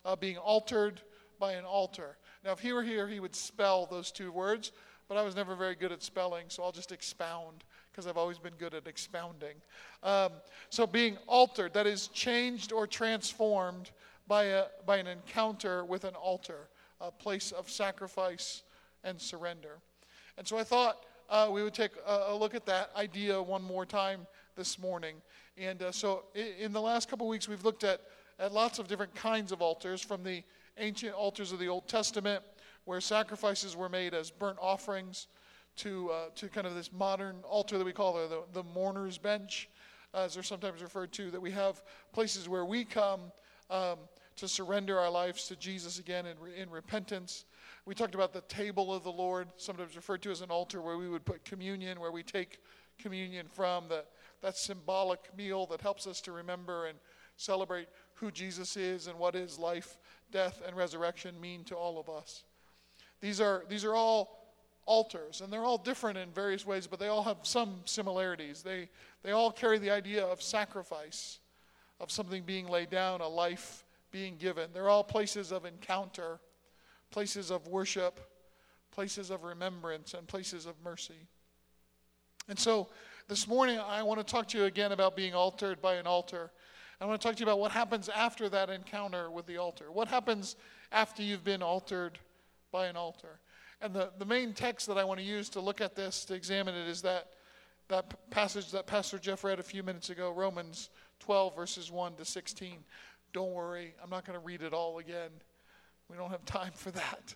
being altered by an altar. Now, if he were here, he would spell those two words, but I was never very good at spelling, so I'll just expound, because I've always been good at expounding. So being altered, that is changed or transformed by an encounter with an altar, a place of sacrifice and surrender. And so I thought we would take a look at that idea one more time this morning. And so in the last couple of weeks, we've looked at lots of different kinds of altars, from the ancient altars of the Old Testament, where sacrifices were made as burnt offerings, to kind of this modern altar that we call the mourner's bench, as they're sometimes referred to, that we have places where we come to surrender our lives to Jesus again in repentance. We talked about the table of the Lord, sometimes referred to as an altar, where we would put communion, where we take communion from that symbolic meal that helps us to remember and celebrate who Jesus is and what his life, death, and resurrection mean to all of us. These are all altars, and they're all different in various ways, but they all have some similarities. They all carry the idea of sacrifice, of something being laid down, a life being given. They're all places of encounter, places of worship, places of remembrance, and places of mercy. And so this morning I want to talk to you again about being altered by an altar. I want to talk to you about what happens after that encounter with the altar. What happens after you've been altered by an altar? And the main text that I want to use to look at this, to examine it, is that passage that Pastor Jeff read a few minutes ago, Romans 12, verses 1 to 16. Don't worry, I'm not going to read it all again. We don't have time for that.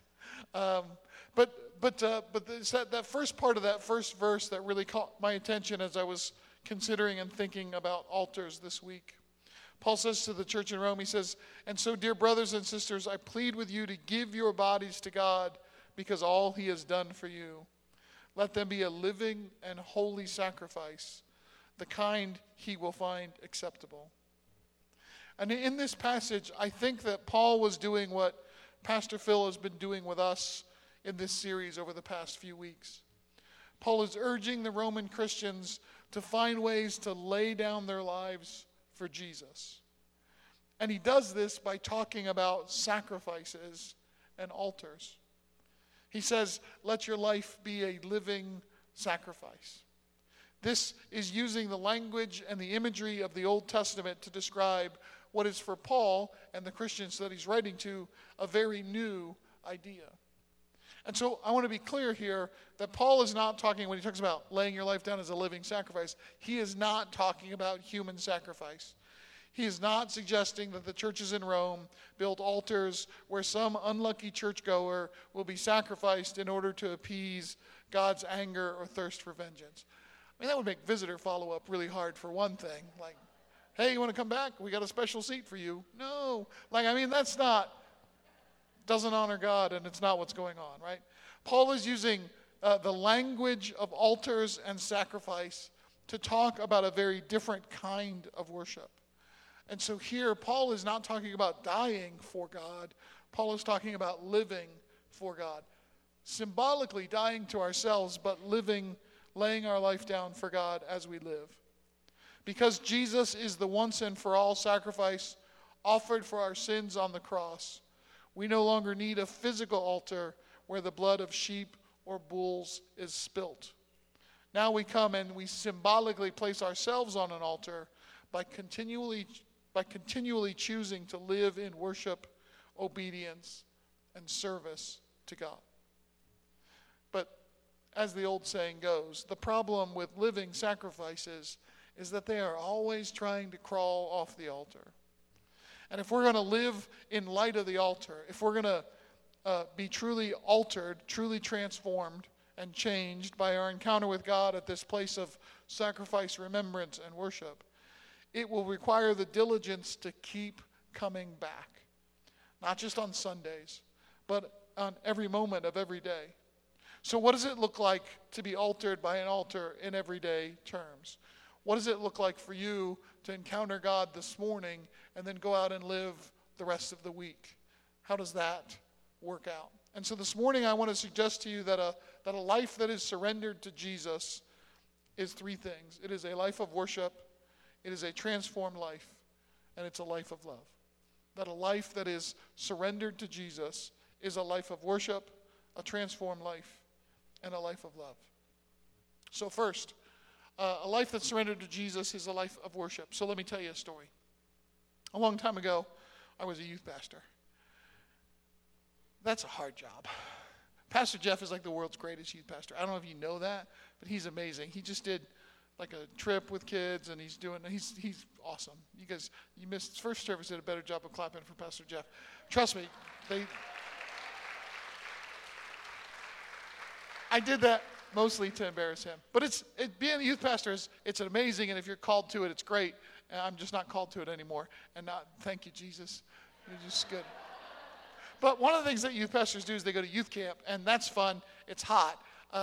But it's that first part of that first verse that really caught my attention as I was considering and thinking about altars this week. Paul says to the church in Rome, he says, "And so, dear brothers and sisters, I plead with you to give your bodies to God, because all he has done for you. Let them be a living and holy sacrifice, the kind he will find acceptable." And in this passage, I think that Paul was doing what Pastor Phil has been doing with us in this series over the past few weeks. Paul is urging the Roman Christians to find ways to lay down their lives for Jesus. And he does this by talking about sacrifices and altars. He says, let your life be a living sacrifice. This is using the language and the imagery of the Old Testament to describe what is, for Paul and the Christians that he's writing to, a very new idea. And so I want to be clear here that Paul is not talking, when he talks about laying your life down as a living sacrifice, he is not talking about human sacrifice. He is not suggesting that the churches in Rome built altars where some unlucky churchgoer will be sacrificed in order to appease God's anger or thirst for vengeance. I mean, that would make visitor follow-up really hard, for one thing. Like, hey, you want to come back? We got a special seat for you. No. That's doesn't honor God, and it's not what's going on, right? Paul is using the language of altars and sacrifice to talk about a very different kind of worship. And so here, Paul is not talking about dying for God. Paul is talking about living for God. Symbolically dying to ourselves, but living, laying our life down for God as we live. Because Jesus is the once and for all sacrifice offered for our sins on the cross, we no longer need a physical altar where the blood of sheep or bulls is spilt. Now we come and we symbolically place ourselves on an altar by continually choosing to live in worship, obedience, and service to God. But as the old saying goes, the problem with living sacrifices is that they are always trying to crawl off the altar. And if we're going to live in light of the altar, if we're going to be truly altered, truly transformed, and changed by our encounter with God at this place of sacrifice, remembrance, and worship, it will require the diligence to keep coming back. Not just on Sundays, but on every moment of every day. So what does it look like to be altered by an altar in everyday terms? What does it look like for you to encounter God this morning and then go out and live the rest of the week? How does that work out? And so this morning I want to suggest to you that a life that is surrendered to Jesus is three things. It is a life of worship, it is a transformed life, and it's a life of love. that a life that is surrendered to Jesus is a life of worship, a transformed life, and a life of love. So first, a life that's surrendered to Jesus is a life of worship. So let me tell you a story. A long time ago, I was a youth pastor. That's a hard job. Pastor Jeff is like the world's greatest youth pastor. I don't know if you know that, but he's amazing. He just did like a trip with kids, and he's awesome. You guys, you missed first service, did a better job of clapping for Pastor Jeff. Trust me, I did that mostly to embarrass him. But being a youth pastor it's amazing, and if you're called to it, it's great. And I'm just not called to it anymore. And thank you, Jesus. You're just good. But one of the things that youth pastors do is they go to youth camp, and that's fun. It's hot.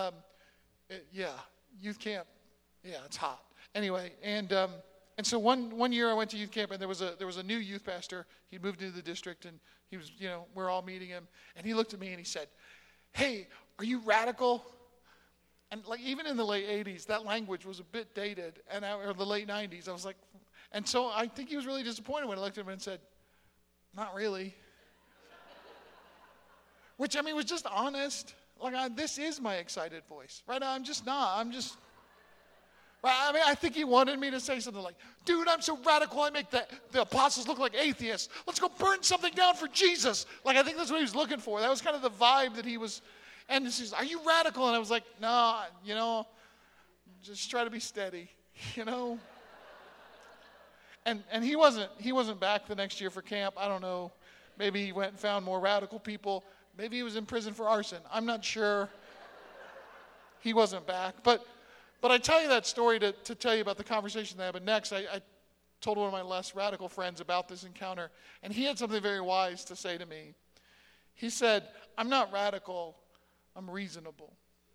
Youth camp. Yeah, it's hot. Anyway, and so one year I went to youth camp, and there was a new youth pastor. He moved into the district, and he was, we're all meeting him, and he looked at me and he said, "Hey, are you radical?" And like even in the late 80s, that language was a bit dated, or the late 90s. I was like, and so I think he was really disappointed when I looked at him and said, "Not really." Which, was just honest. Like, this is my excited voice, right? I'm just not. Right? I think he wanted me to say something like, "Dude, I'm so radical, I make the apostles look like atheists. Let's go burn something down for Jesus." Like, I think that's what he was looking for. That was kind of the vibe that he was. And he says, "Are you radical?" And I was like, "No, just try to be steady, And he wasn't back the next year for camp. I don't know. Maybe he went and found more radical people. Maybe he was in prison for arson. I'm not sure. He wasn't back. But I tell you that story to tell you about the conversation that happened next. I told one of my less radical friends about this encounter, and he had something very wise to say to me. He said, "I'm not radical, I'm reasonable."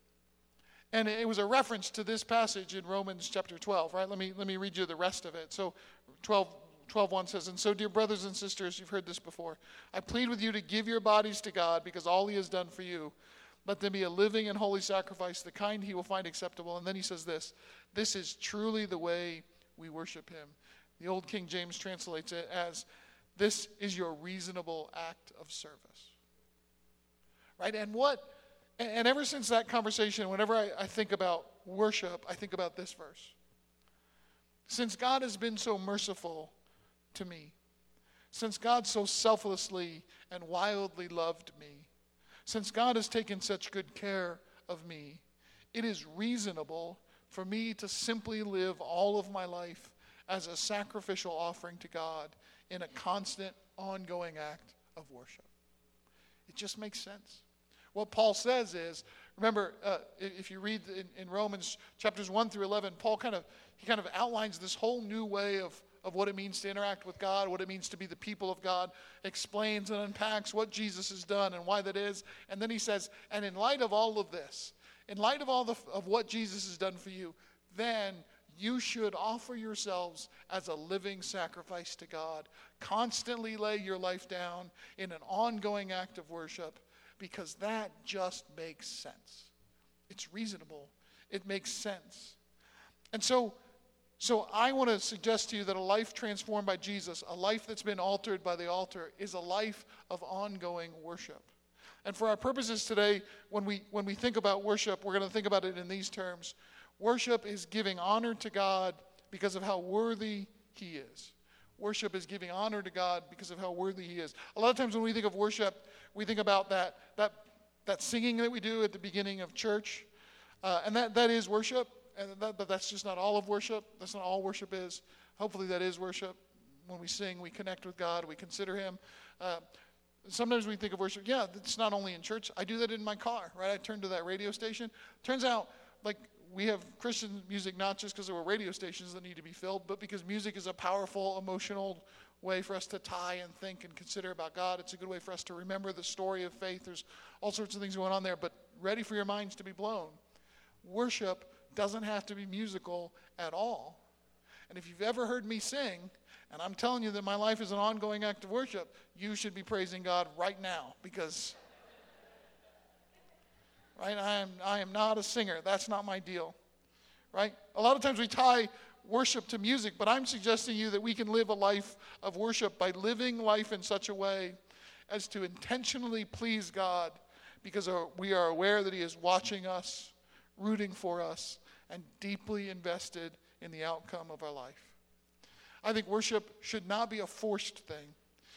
And it was a reference to this passage in Romans chapter 12, right? Let me read you the rest of it. So 12:1 says, "And so, dear brothers and sisters," you've heard this before, "I plead with you to give your bodies to God because all he has done for you. Let them be a living and holy sacrifice, the kind he will find acceptable." And then he says this is truly the way we worship him. The old King James translates it as, "This is your reasonable act of service." Right? And ever since that conversation, whenever I think about worship, I think about this verse. Since God has been so merciful to me, since God so selflessly and wildly loved me, since God has taken such good care of me, it is reasonable for me to simply live all of my life as a sacrificial offering to God in a constant, ongoing act of worship. It just makes sense. What Paul says is, remember, if you read in Romans chapters 1 through 11, Paul kind of outlines this whole new way of what it means to interact with God, what it means to be the people of God, explains and unpacks what Jesus has done and why that is. And then he says, and in light of all of this, in light of all of what Jesus has done for you, then you should offer yourselves as a living sacrifice to God. Constantly lay your life down in an ongoing act of worship, because that just makes sense. It's reasonable. It makes sense. And so I want to suggest to you that a life transformed by Jesus, a life that's been altered by the altar, is a life of ongoing worship. And for our purposes today, when we think about worship, we're going to think about it in these terms. Worship is giving honor to God because of how worthy he is. Worship is giving honor to God because of how worthy he is. A lot of times when we think of worship, we think about that singing that we do at the beginning of church. And that is worship. But that's just not all of worship. That's not all worship is. Hopefully that is worship. When we sing, we connect with God. We consider him. Sometimes we think of worship, it's not only in church. I do that in my car, right? I turn to that radio station. Turns out, we have Christian music not just because there were radio stations that need to be filled, but because music is a powerful, emotional way for us to tie and think and consider about God. It's a good way for us to remember the story of faith. There's all sorts of things going on there, but ready for your minds to be blown. Worship doesn't have to be musical at all. And if you've ever heard me sing, and I'm telling you that my life is an ongoing act of worship, you should be praising God right now, because right, I am not a singer. That's not my deal. Right? A lot of times we tie worship to music, but I'm suggesting to you that we can live a life of worship by living life in such a way as to intentionally please God, because we are aware that he is watching us, rooting for us, and deeply invested in the outcome of our life. I think worship should not be a forced thing.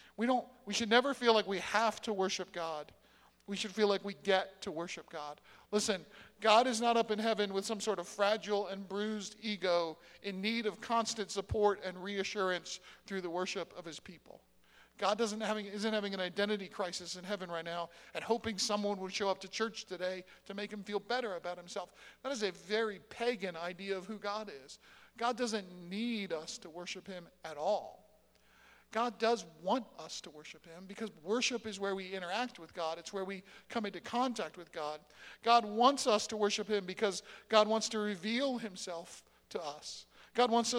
We should never feel like we have to worship God. We should feel like we get to worship God. Listen, God is not up in heaven with some sort of fragile and bruised ego in need of constant support and reassurance through the worship of his people. God isn't having an identity crisis in heaven right now and hoping someone would show up to church today to make him feel better about himself. That is a very pagan idea of who God is. God doesn't need us to worship him at all. God does want us to worship him, because worship is where we interact with God. It's where we come into contact with God. God wants us to worship him because God wants to reveal himself to us. God wants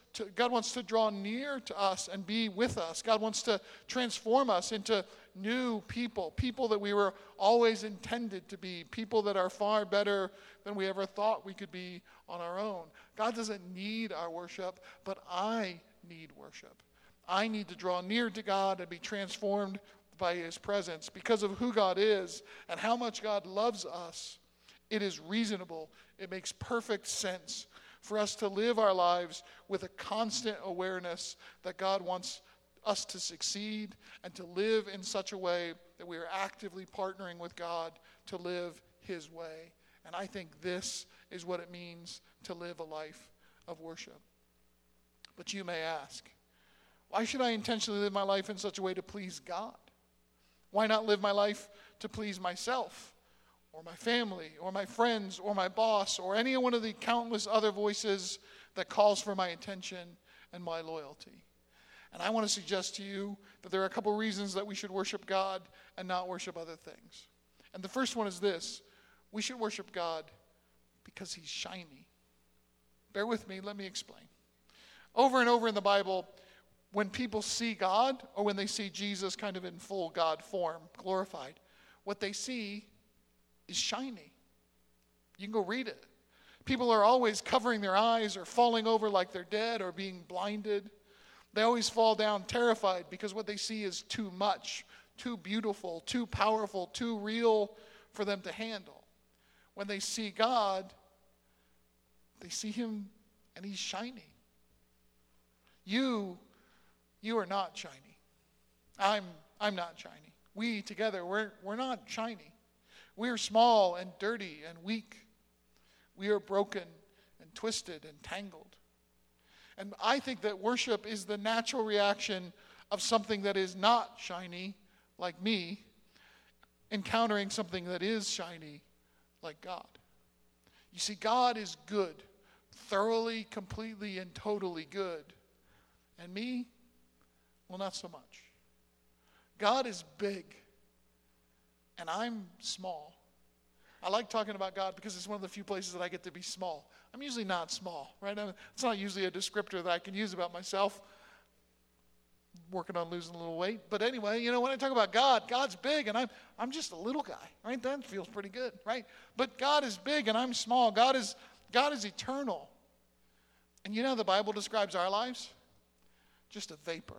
to draw near to us and be with us. God wants to transform us into new people that we were always intended to be, people that are far better than we ever thought we could be on our own. God doesn't need our worship, but I need worship. I need to draw near to God and be transformed by his presence. Because of who God is and how much God loves us, it is reasonable, it makes perfect sense for us to live our lives with a constant awareness that God wants us to succeed and to live in such a way that we are actively partnering with God to live his way. And I think this is what it means to live a life of worship. But you may ask, why should I intentionally live my life in such a way to please God? Why not live my life to please myself, or my family, or my friends, or my boss, or any one of the countless other voices that calls for my attention and my loyalty? And I want to suggest to you that there are a couple reasons that we should worship God and not worship other things. And the first one is this: we should worship God because he's shiny. Bear with me, let me explain. Over and over in the Bible, when people see God, or when they see Jesus kind of in full God form, glorified, what they see is shiny. You can go read it. People are always covering their eyes or falling over like they're dead or being blinded. They always fall down terrified because what they see is too much, too beautiful, too powerful, too real for them to handle. When they see God, they see him and he's shiny. You are not shiny. I'm not shiny. We together, we're not shiny. We are small and dirty and weak. We are broken and twisted and tangled. And I think that worship is the natural reaction of something that is not shiny, like me, encountering something that is shiny, like God. You see, God is good, thoroughly, completely, and totally good. And me, well, not so much. God is big, and I'm small. I like talking about God because it's one of the few places that I get to be small. I'm usually not small, right? It's not usually a descriptor that I can use about myself. I'm working on losing a little weight. But anyway, when I talk about God, God's big, and I'm just a little guy, right? That feels pretty good, right? But God is big, and I'm small. God is eternal. And you know how the Bible describes our lives? Just a vapor.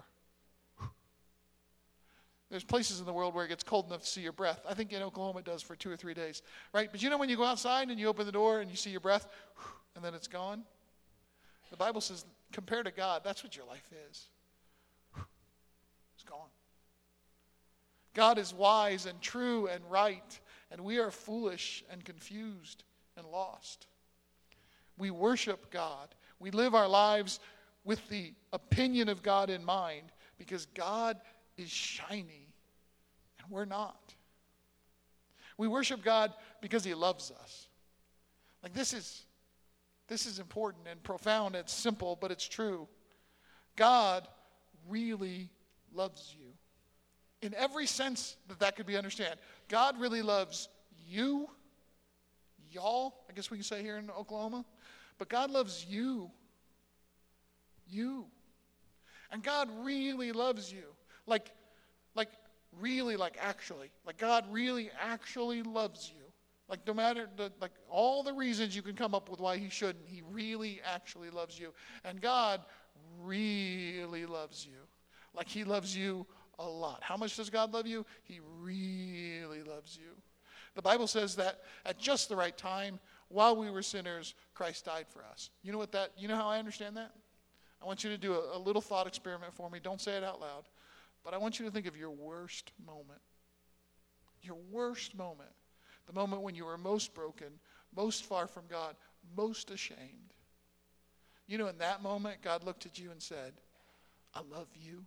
There's places in the world where it gets cold enough to see your breath. I think in Oklahoma it does for 2 or 3 days, right? But when you go outside and you open the door and you see your breath, and then it's gone? The Bible says, compared to God, that's what your life is. It's gone. God is wise and true and right, and we are foolish and confused and lost. We worship God. We live our lives with the opinion of God in mind, because God is shiny and we're not. We worship God because he loves us. Like this is important and profound. It's simple, but it's true. God really loves you. In every sense that could be understood. God really loves you, y'all, I guess we can say here in Oklahoma. But God loves you. You. And God really loves you. Like really, like actually. Like God really actually loves you. Like no matter, like all the reasons you can come up with why he shouldn't, he really actually loves you. And God really loves you. Like he loves you a lot. How much does God love you? He really loves you. The Bible says that at just the right time, while we were sinners, Christ died for us. You know how I understand that? I want you to do a little thought experiment for me. Don't say it out loud. But I want you to think of your worst moment. Your worst moment. The moment when you were most broken, most far from God, most ashamed. You know, in that moment, God looked at you and said, I love you.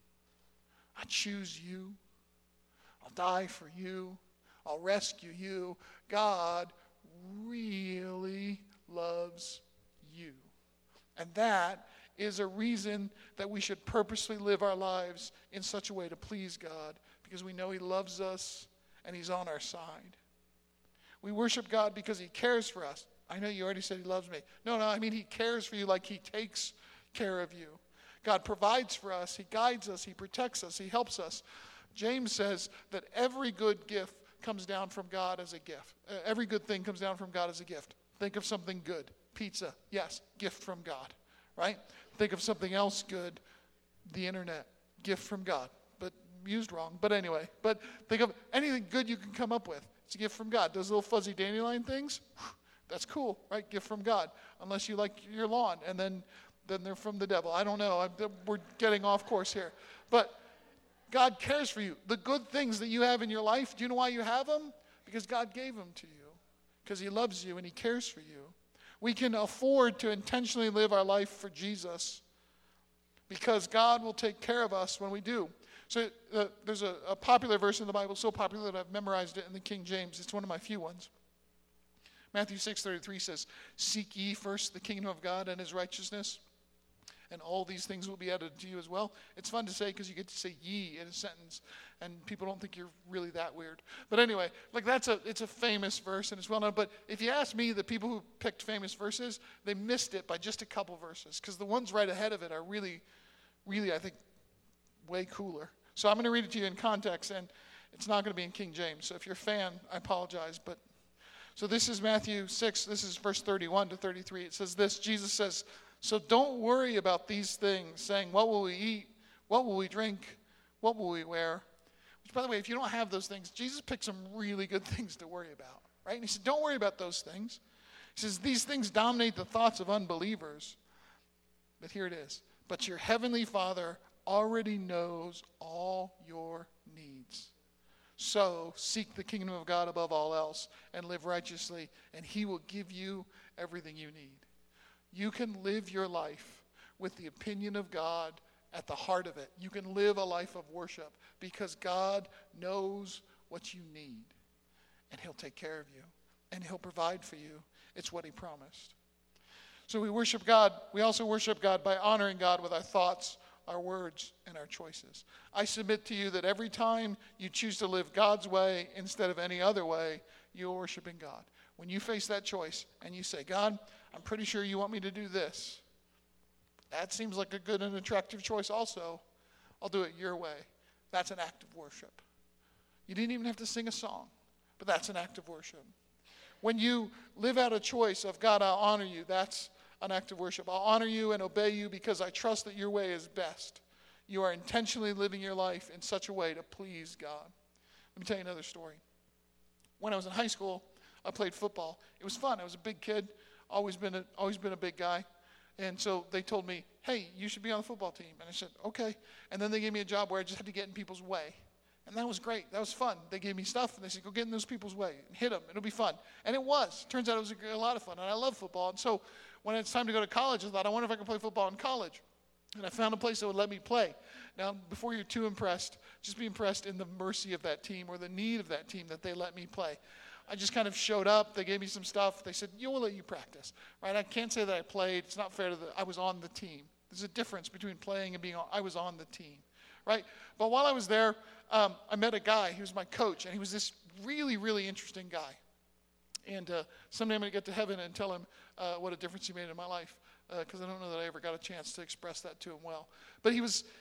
I choose you. I'll die for you. I'll rescue you. God really loves you. And that is a reason that we should purposely live our lives in such a way to please God, because we know he loves us and he's on our side. We worship God because he cares for us. I know you already said he loves me. No, I mean he cares for you like he takes care of you. God provides for us. He guides us. He protects us. He helps us. James says that every good gift comes down from God as a gift. Every good thing comes down from God as a gift. Think of something good. Pizza, yes, gift from God, right? Think of something else good. The internet, gift from God, but used wrong. But anyway, think of anything good you can come up with. It's a gift from God. Those little fuzzy dandelion things, that's cool, right? Gift from God. Unless you like your lawn, and then they're from the devil. I don't know. We're getting off course here. But God cares for you. The good things that you have in your life, do you know why you have them? Because God gave them to you. Because he loves you and he cares for you. We can afford to intentionally live our life for Jesus because God will take care of us when we do. So there's a popular verse in the Bible, so popular that I've memorized it in the King James. It's one of my few ones. Matthew 6:33 says, seek ye first the kingdom of God and his righteousness, and all these things will be added to you as well. It's fun to say because you get to say ye in a sentence, and people don't think you're really that weird. But anyway, like it's a famous verse, and it's well known. But if you ask me, the people who picked famous verses, they missed it by just a couple verses, because the ones right ahead of it are really, really, I think, way cooler. So I'm going to read it to you in context, and it's not going to be in King James. So if you're a fan, I apologize. So this is Matthew 6. This is verse 31 to 33. It says this. Jesus says, so don't worry about these things, saying, what will we eat? What will we drink? What will we wear? Which, by the way, if you don't have those things, Jesus picked some really good things to worry about, right? And he said, don't worry about those things. He says, these things dominate the thoughts of unbelievers. But here it is. But your heavenly Father already knows all your needs. So seek the kingdom of God above all else and live righteously, and he will give you everything you need. You can live your life with the opinion of God at the heart of it. You can live a life of worship because God knows what you need, and he'll take care of you, and he'll provide for you. It's what he promised. So we worship God. We also worship God by honoring God with our thoughts, our words, and our choices. I submit to you that every time you choose to live God's way instead of any other way, you're worshiping God. When you face that choice and you say, God, I'm pretty sure you want me to do this. That seems like a good and attractive choice also. I'll do it your way. That's an act of worship. You didn't even have to sing a song, but that's an act of worship. When you live out a choice of, God, I'll honor you, that's an act of worship. I'll honor you and obey you because I trust that your way is best. You are intentionally living your life in such a way to please God. Let me tell you another story. When I was in high school, I played football. It was fun. I was a big kid, always been a big guy. And so they told me, hey, you should be on the football team. And I said, okay. And then they gave me a job where I just had to get in people's way. And that was great. That was fun. They gave me stuff, and they said, go get in those people's way and hit them. It'll be fun. And it was. Turns out it was a lot of fun, and I love football. And so when it's time to go to college, I thought, I wonder if I can play football in college. And I found a place that would let me play. Now, before you're too impressed, just be impressed in the mercy of that team or the need of that team that they let me play. I just kind of showed up. They gave me some stuff. They said, we'll let you practice. Right? I can't say that I played. It's not fair I was on the team. There's a difference between playing and being on. I was on the team. Right? But while I was there, I met a guy. He was my coach, and he was this really, really interesting guy. And someday I'm going to get to heaven and tell him what a difference he made in my life, because I don't know that I ever got a chance to express that to him well. But he was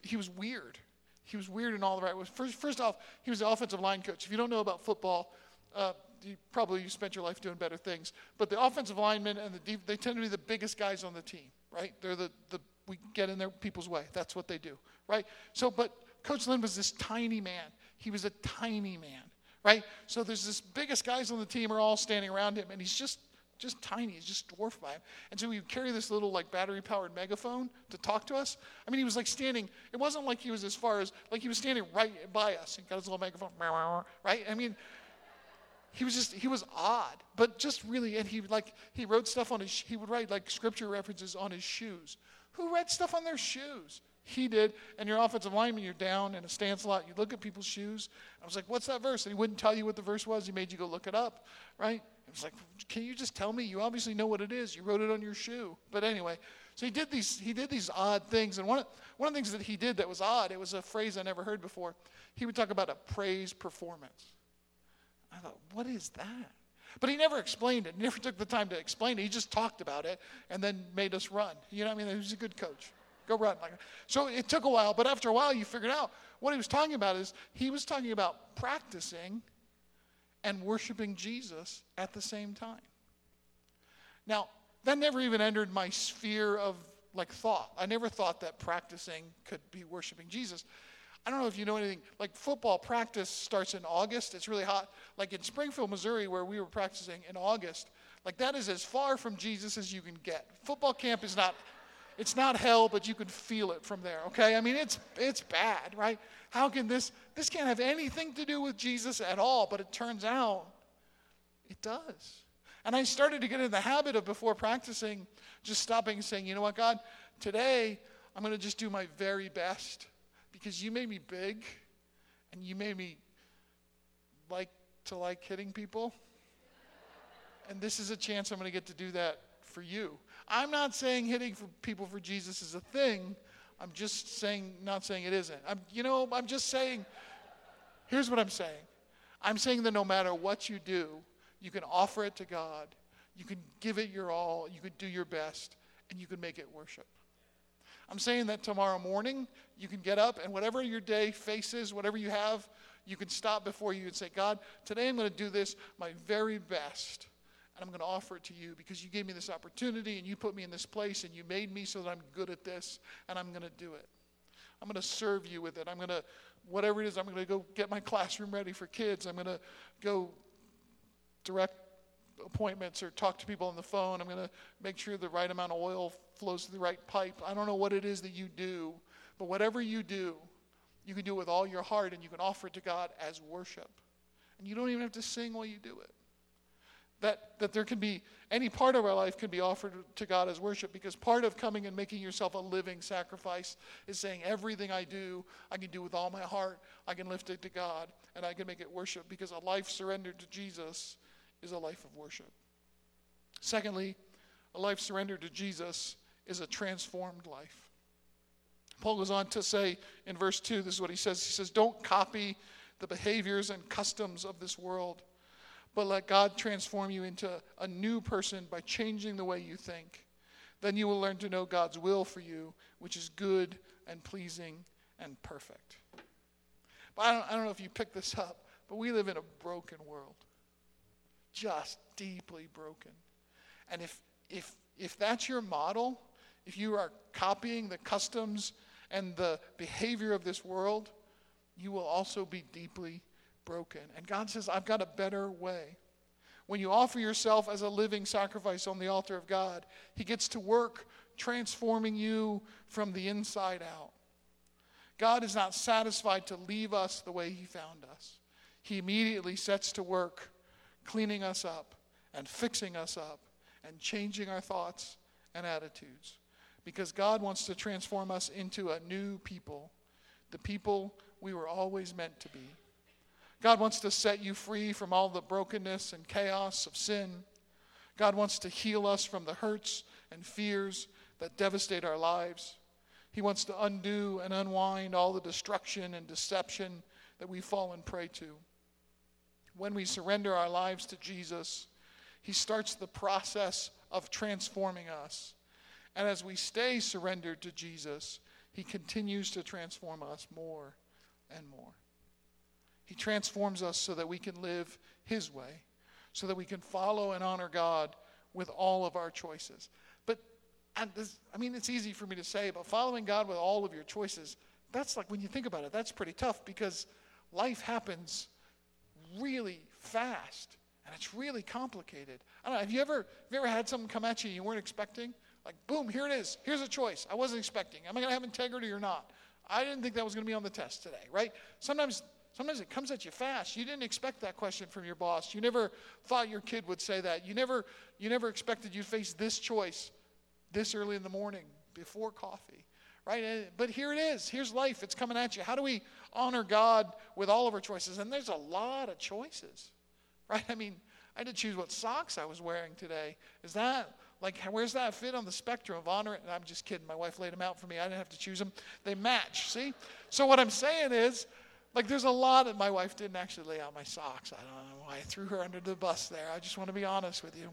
weird. He was weird in all the right ways. First off, he was the offensive line coach. If you don't know about football, You spent your life doing better things. But the offensive linemen and they tend to be the biggest guys on the team, right? They're we get in their people's way. That's what they do, right? So, but Coach Lynn was this tiny man. He was a tiny man, right? So there's this biggest guys on the team are all standing around him, and he's just tiny. He's just dwarfed by him. And so he would carry this little like battery-powered megaphone to talk to us. I mean, he was like standing. It wasn't like he was as far as, like he was standing right by us and got his little megaphone, right? I mean, he was odd, but just really, and he wrote stuff on he would write like scripture references on his shoes. Who read stuff on their shoes? He did. And your offensive lineman, you're down in a stance lot. You look at people's shoes. I was like, what's that verse? And he wouldn't tell you what the verse was. He made you go look it up, right? It was like, can you just tell me? You obviously know what it is. You wrote it on your shoe. But anyway, so he did these odd things. And one of the things that he did that was odd, it was a phrase I never heard before. He would talk about a praise performance. I thought, what is that? But he never explained it. He never took the time to explain it. He just talked about it and then made us run. You know what I mean? He was a good coach. Go run. So it took a while, but after a while you figured out what he was talking about is he was talking about practicing and worshiping Jesus at the same time. Now, that never even entered my sphere of like thought. I never thought that practicing could be worshiping Jesus. I don't know if you know anything, like football practice starts in August. It's really hot. Like in Springfield, Missouri, where we were practicing in August, like that is as far from Jesus as you can get. Football camp is not, it's not hell, but you can feel it from there, okay? I mean, it's bad, right? How can this can't have anything to do with Jesus at all, but it turns out it does. And I started to get in the habit of before practicing, just stopping and saying, you know what, God, today I'm going to just do my very best. Because you made me big, and you made me like hitting people. And this is a chance I'm going to get to do that for you. I'm not saying hitting for people for Jesus is a thing. I'm just not saying it isn't. I'm just saying, here's what I'm saying. I'm saying that no matter what you do, you can offer it to God. You can give it your all. You can do your best, and you can make it worship. I'm saying that tomorrow morning, you can get up and whatever your day faces, whatever you have, you can stop before you and say, God, today I'm going to do this my very best. And I'm going to offer it to you because you gave me this opportunity and you put me in this place and you made me so that I'm good at this and I'm going to do it. I'm going to serve you with it. I'm going to, whatever it is, I'm going to go get my classroom ready for kids. I'm going to go direct appointments or talk to people on the phone. I'm going to make sure the right amount of oil flows through the right pipe. I don't know what it is that you do, but whatever you do, you can do it with all your heart and you can offer it to God as worship. And you don't even have to sing while you do it. That there can be, any part of our life can be offered to God as worship because part of coming and making yourself a living sacrifice is saying everything I do, I can do with all my heart. I can lift it to God and I can make it worship because a life surrendered to Jesus is a life of worship. Secondly, a life surrendered to Jesus is a transformed life. Paul goes on to say in verse 2, this is what he says. He says, don't copy the behaviors and customs of this world, but let God transform you into a new person by changing the way you think. Then you will learn to know God's will for you, which is good and pleasing and perfect. But I don't know if you picked this up, but we live in a broken world. Just deeply broken. And if that's your model, if you are copying the customs and the behavior of this world, you will also be deeply broken. And God says, I've got a better way. When you offer yourself as a living sacrifice on the altar of God, He gets to work transforming you from the inside out. God is not satisfied to leave us the way He found us. He immediately sets to work cleaning us up and fixing us up and changing our thoughts and attitudes. Because God wants to transform us into a new people, the people we were always meant to be. God wants to set you free from all the brokenness and chaos of sin. God wants to heal us from the hurts and fears that devastate our lives. He wants to undo and unwind all the destruction and deception that we fall and prey to. When we surrender our lives to Jesus, He starts the process of transforming us. And as we stay surrendered to Jesus, He continues to transform us more and more. He transforms us so that we can live his way, so that we can follow and honor God with all of our choices. But, it's easy for me to say, but following God with all of your choices, that's like, when you think about it, that's pretty tough, because life happens really fast, and it's really complicated. I don't know, have you ever had something come at you weren't expecting? Like, boom, here it is. Here's a choice I wasn't expecting. Am I going to have integrity or not? I didn't think that was going to be on the test today, right? Sometimes it comes at you fast. You didn't expect that question from your boss. You never thought your kid would say that. You never expected you'd face this choice this early in the morning before coffee, right? But here it is. Here's life. It's coming at you. How do we honor God with all of our choices? And there's a lot of choices, right? I had to choose what socks I was wearing today. Is that, where's that fit on the spectrum of honor? And I'm just kidding. My wife laid them out for me. I didn't have to choose them. They match, see? So what I'm saying is, there's a lot that my wife didn't actually lay out my socks. I don't know why I threw her under the bus there. I just want to be honest with you.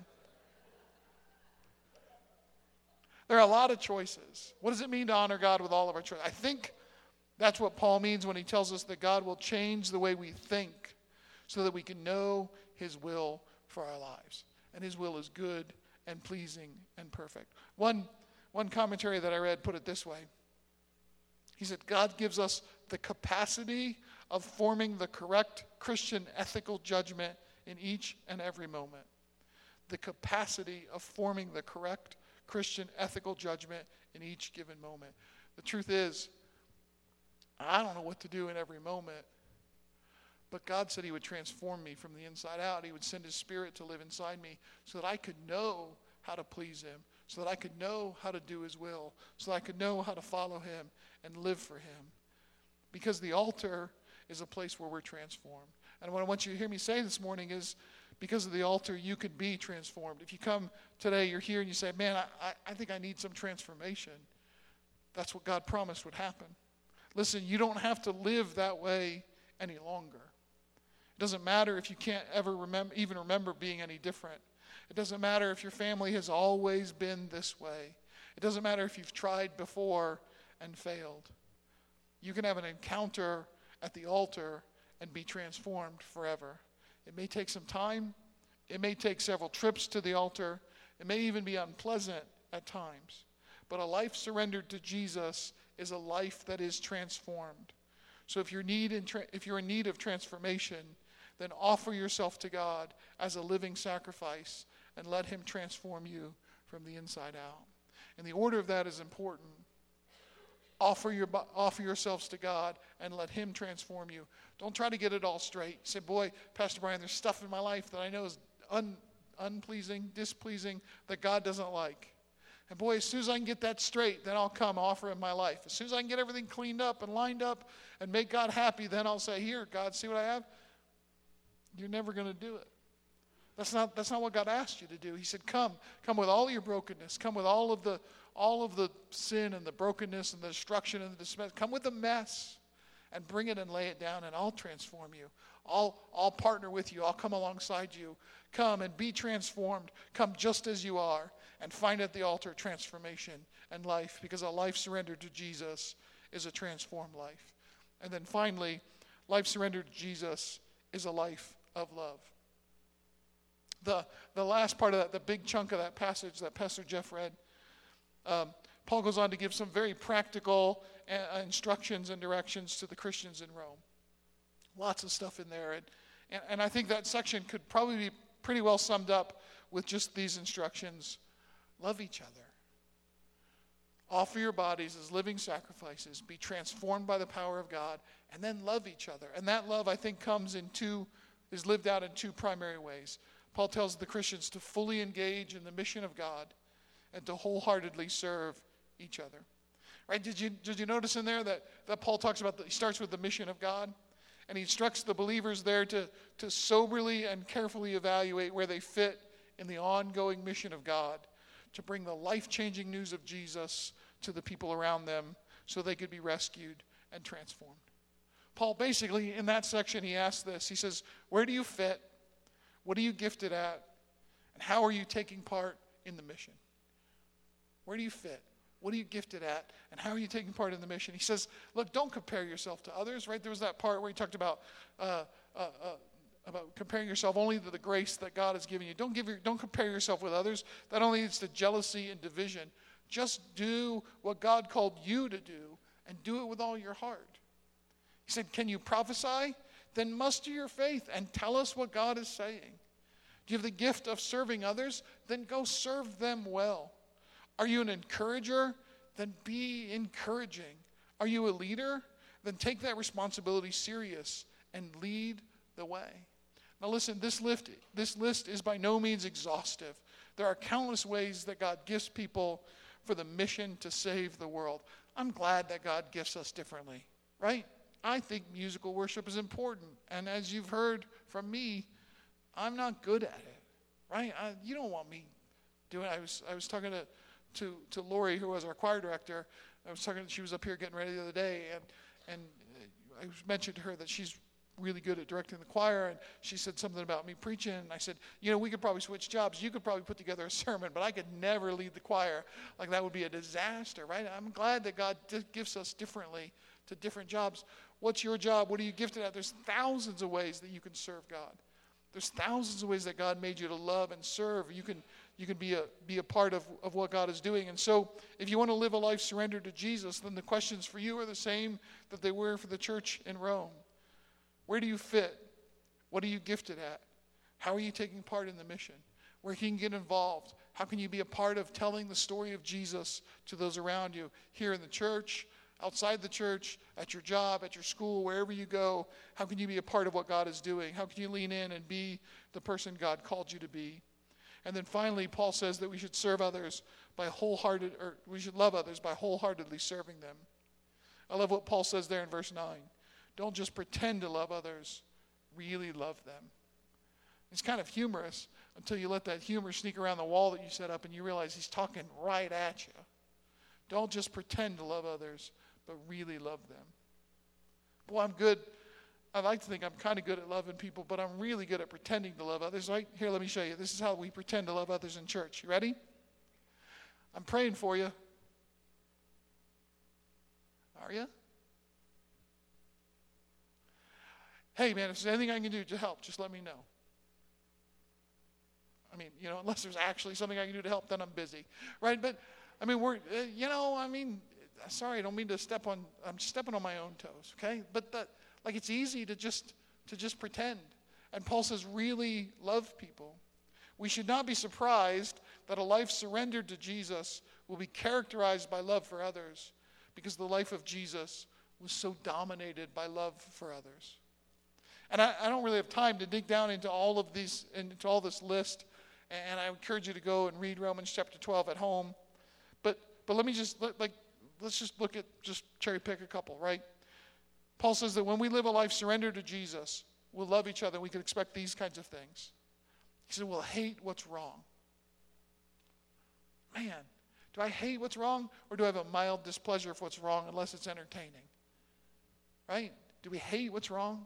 There are a lot of choices. What does it mean to honor God with all of our choices? I think that's what Paul means when he tells us that God will change the way we think so that we can know his will for our lives. And his will is good and pleasing and perfect. One commentary that I read put it this way. He said, God gives us the capacity of forming the correct Christian ethical judgment in each and every moment. The capacity of forming the correct Christian ethical judgment in each given moment. The truth is, I don't know what to do in every moment, but God said he would transform me from the inside out. He would send his Spirit to live inside me so that I could know how to please him, so that I could know how to do his will, so that I could know how to follow him and live for him. Because the altar is a place where we're transformed. And what I want you to hear me say this morning is, because of the altar, you can be transformed. If you come today, you're here and you say, man, I think I need some transformation. That's what God promised would happen. Listen, you don't have to live that way any longer. It doesn't matter if you can't ever remember being any different. It doesn't matter if your family has always been this way. It doesn't matter if you've tried before and failed. You can have an encounter at the altar and be transformed forever. It may take some time. It may take several trips to the altar. It may even be unpleasant at times. But a life surrendered to Jesus is a life that is transformed. So if you're in need of transformation, then offer yourself to God as a living sacrifice and let him transform you from the inside out. And the order of that is important. Offer yourselves to God and let him transform you. Don't try to get it all straight. Say, boy, Pastor Brian, there's stuff in my life that I know is unpleasing, displeasing, that God doesn't like. And boy, as soon as I can get that straight, then I'll come offer him my life. As soon as I can get everything cleaned up and lined up and make God happy, then I'll say, here, God, see what I have? You're never going to do it. That's not what God asked you to do. He said, come with all your brokenness. Come with all of the sin and the brokenness and the destruction and the dismay. Come with the mess and bring it and lay it down, and I'll transform you. I'll partner with you. I'll come alongside you. Come and be transformed. Come just as you are and find at the altar transformation and life, because a life surrendered to Jesus is a transformed life. And then finally, life surrendered to Jesus is a life of love. The last part of that, the big chunk of that passage that Pastor Jeff read, Paul goes on to give some very practical instructions and directions to the Christians in Rome. Lots of stuff in there. And I think that section could probably be pretty well summed up with just these instructions. Love each other. Offer your bodies as living sacrifices. Be transformed by the power of God. And then love each other. And that love, I think, is lived out in two primary ways. Paul tells the Christians to fully engage in the mission of God and to wholeheartedly serve each other. Right? Did you notice in there that Paul talks about, he starts with the mission of God, and he instructs the believers there to soberly and carefully evaluate where they fit in the ongoing mission of God, to bring the life-changing news of Jesus to the people around them so they could be rescued and transformed. Paul basically, in that section, he asks this. He says, where do you fit? What are you gifted at? And how are you taking part in the mission? Where do you fit? What are you gifted at? And how are you taking part in the mission? He says, look, don't compare yourself to others, right? There was that part where he talked about comparing yourself only to the grace that God has given you. Don't compare yourself with others. That only leads to jealousy and division. Just do what God called you to do, and do it with all your heart. He said, can you prophesy? Then muster your faith and tell us what God is saying. Do you have the gift of serving others? Then go serve them well. Are you an encourager? Then be encouraging. Are you a leader? Then take that responsibility serious and lead the way. Now listen, this list is by no means exhaustive. There are countless ways that God gifts people for the mission to save the world. I'm glad that God gifts us differently, right? I think musical worship is important. And as you've heard from me, I'm not good at it, right? You don't want me doing it. I was talking to Lori, who was our choir director. She was up here getting ready the other day, and I mentioned to her that she's really good at directing the choir, and she said something about me preaching, and I said, we could probably switch jobs. You could probably put together a sermon, but I could never lead the choir. Like, that would be a disaster, right? I'm glad that God gifts us differently to different jobs. What's your job? What are you gifted at? There's thousands of ways that you can serve God. There's thousands of ways that God made you to love and serve. You can be a part of what God is doing. And so if you want to live a life surrendered to Jesus, then the questions for you are the same that they were for the church in Rome. Where do you fit? What are you gifted at? How are you taking part in the mission? Where can you get involved? How can you be a part of telling the story of Jesus to those around you, here in the church, outside the church, at your job, at your school, wherever you go? How can you be a part of what God is doing? How can you lean in and be the person God called you to be? And then finally, Paul says that we should serve others we should love others by wholeheartedly serving them. I love what Paul says there in verse 9. Don't just pretend to love others, really love them. It's kind of humorous until you let that humor sneak around the wall that you set up and you realize he's talking right at you. Don't just pretend to love others, but really love them. Boy, I'm good. I like to think I'm kind of good at loving people, but I'm really good at pretending to love others. Right? Here, let me show you. This is how we pretend to love others in church. You ready? I'm praying for you. Are you? Hey, man, if there's anything I can do to help, just let me know. I mean, unless there's actually something I can do to help, then I'm busy, right? But, I mean, sorry, I don't mean to I'm stepping on my own toes, okay? But it's easy to just pretend. And Paul says, really love people. We should not be surprised that a life surrendered to Jesus will be characterized by love for others, because the life of Jesus was so dominated by love for others. And I don't really have time to dig down into all of these, into all this list. And I encourage you to go and read Romans chapter 12 at home. But let me let's just look at, just cherry pick a couple, right? Paul says that when we live a life surrendered to Jesus, we'll love each other. We can expect these kinds of things. He said we'll hate what's wrong. Man, do I hate what's wrong, or do I have a mild displeasure for what's wrong unless it's entertaining? Right? Do we hate what's wrong?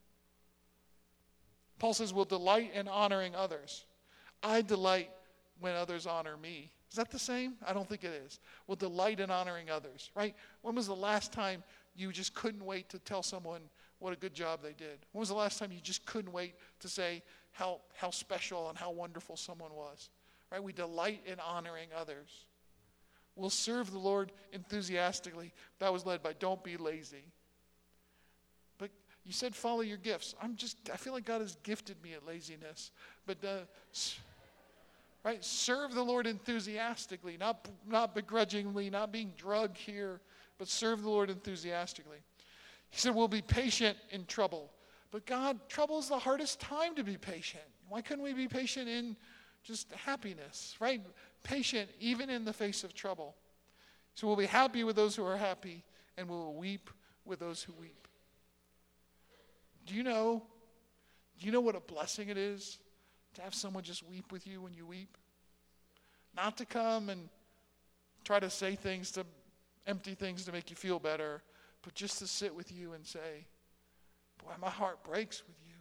Paul says we'll delight in honoring others. I delight when others honor me. Is that the same? I don't think it is. We'll delight in honoring others, right? When was the last time you just couldn't wait to tell someone what a good job they did? When was the last time you just couldn't wait to say how special and how wonderful someone was? Right? We delight in honoring others. We'll serve the Lord enthusiastically. That was led by don't be lazy. But you said follow your gifts. I feel like God has gifted me at laziness. But right? Serve the Lord enthusiastically, not begrudgingly, not being drugged here, but serve the Lord enthusiastically. He said we'll be patient in trouble. But God, trouble is the hardest time to be patient. Why couldn't we be patient in just happiness, right? Patient even in the face of trouble. So we'll be happy with those who are happy, and we'll weep with those who weep. Do you know what a blessing it is to have someone just weep with you when you weep? Not to come and try to say empty things to make you feel better, but just to sit with you and say, boy, my heart breaks with you.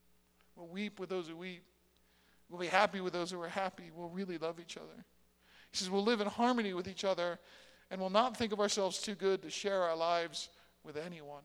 We'll weep with those who weep. We'll be happy with those who are happy. We'll really love each other. He says we'll live in harmony with each other and will not think of ourselves too good to share our lives with anyone.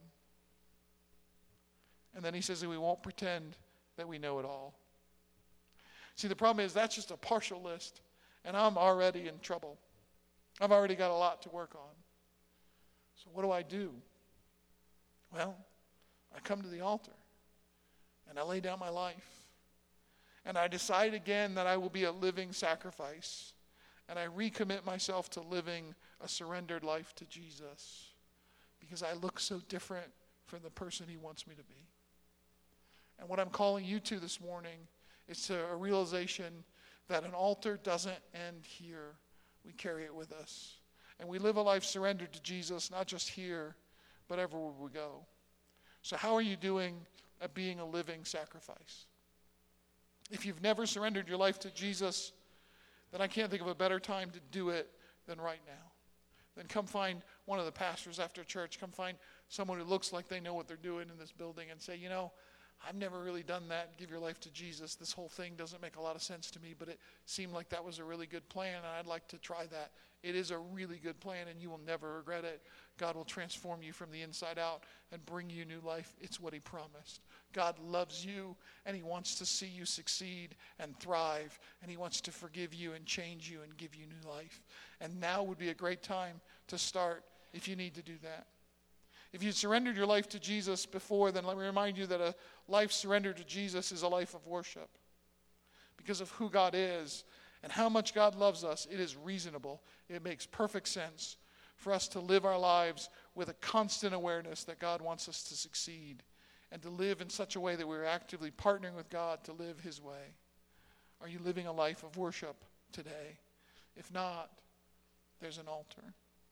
And then he says that we won't pretend that we know it all. See, the problem is that's just a partial list, and I'm already in trouble. I've already got a lot to work on. So what do I do? Well, I come to the altar, and I lay down my life, and I decide again that I will be a living sacrifice, and I recommit myself to living a surrendered life to Jesus, because I look so different from the person he wants me to be. And what I'm calling you to this morning is to a realization that an altar doesn't end here. We carry it with us. And we live a life surrendered to Jesus, not just here, but everywhere we go. So how are you doing at being a living sacrifice? If you've never surrendered your life to Jesus, then I can't think of a better time to do it than right now. Then come find one of the pastors after church. Come find someone who looks like they know what they're doing in this building and say, I've never really done that. Give your life to Jesus. This whole thing doesn't make a lot of sense to me, but it seemed like that was a really good plan, and I'd like to try that. It is a really good plan, and you will never regret it. God will transform you from the inside out and bring you new life. It's what he promised. God loves you, and he wants to see you succeed and thrive, and he wants to forgive you and change you and give you new life. And now would be a great time to start if you need to do that. If you surrendered your life to Jesus before, then let me remind you that a life surrendered to Jesus is a life of worship. Because of who God is and how much God loves us, it is reasonable. It makes perfect sense for us to live our lives with a constant awareness that God wants us to succeed and to live in such a way that we're actively partnering with God to live his way. Are you living a life of worship today? If not, there's an altar.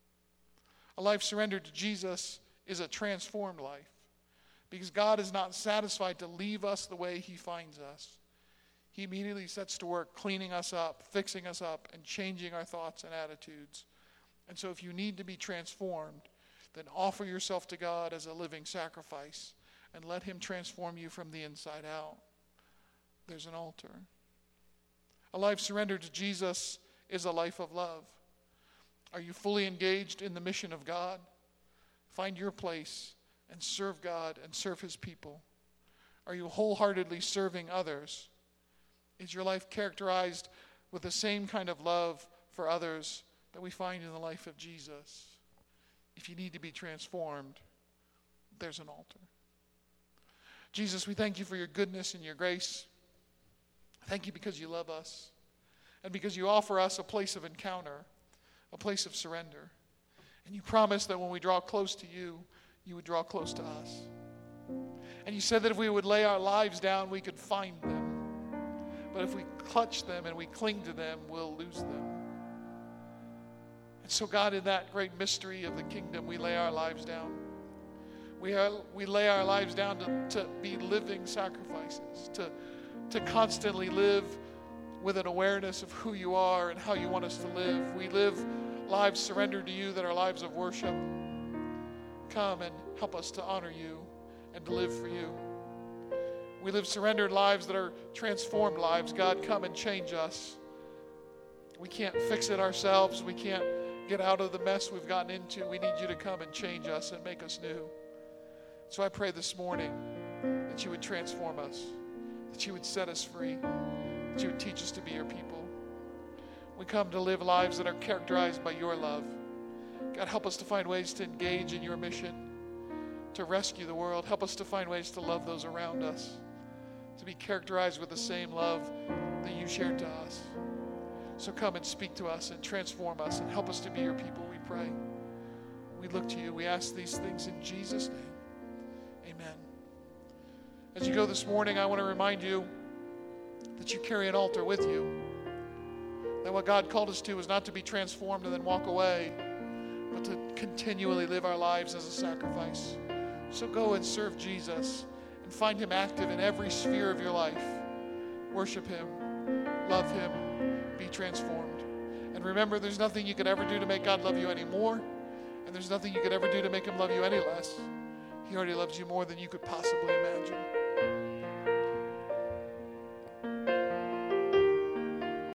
A life surrendered to Jesus is a transformed life, because God is not satisfied to leave us the way he finds us. He immediately sets to work cleaning us up, fixing us up, and changing our thoughts and attitudes. And so if you need to be transformed, then offer yourself to God as a living sacrifice and let him transform you from the inside out. There's an altar. A life surrendered to Jesus is a life of love. Are you fully engaged in the mission of God? Find your place and serve God and serve his people. Are you wholeheartedly serving others? Is your life characterized with the same kind of love for others that we find in the life of Jesus? If you need to be transformed, there's an altar. Jesus, we thank you for your goodness and your grace. Thank you because you love us and because you offer us a place of encounter, a place of surrender. And you promised that when we draw close to you, you would draw close to us. And you said that if we would lay our lives down, we could find them. But if we clutch them and we cling to them, we'll lose them. And so, God, in that great mystery of the kingdom, we lay our lives down. We lay our lives down to be living sacrifices, to constantly live with an awareness of who you are and how you want us to live. We live lives surrendered to you that are lives of worship. Come and help us to honor you and to live for you. We live surrendered lives that are transformed lives. God, come and change us. We can't fix it ourselves. We can't get out of the mess we've gotten into. We need you to come and change us and make us new. So I pray this morning that you would transform us, that you would set us free, that you would teach us to be your people. We come to live lives that are characterized by your love. God, help us to find ways to engage in your mission, to rescue the world. Help us to find ways to love those around us, to be characterized with the same love that you shared to us. So come and speak to us and transform us and help us to be your people, we pray. We look to you. We ask these things in Jesus' name. Amen. As you go this morning, I want to remind you that you carry an altar with you. That what God called us to is not to be transformed and then walk away, but to continually live our lives as a sacrifice. So go and serve Jesus and find him active in every sphere of your life. Worship him, love him, be transformed. And remember, there's nothing you could ever do to make God love you any more, and there's nothing you could ever do to make him love you any less. He already loves you more than you could possibly imagine.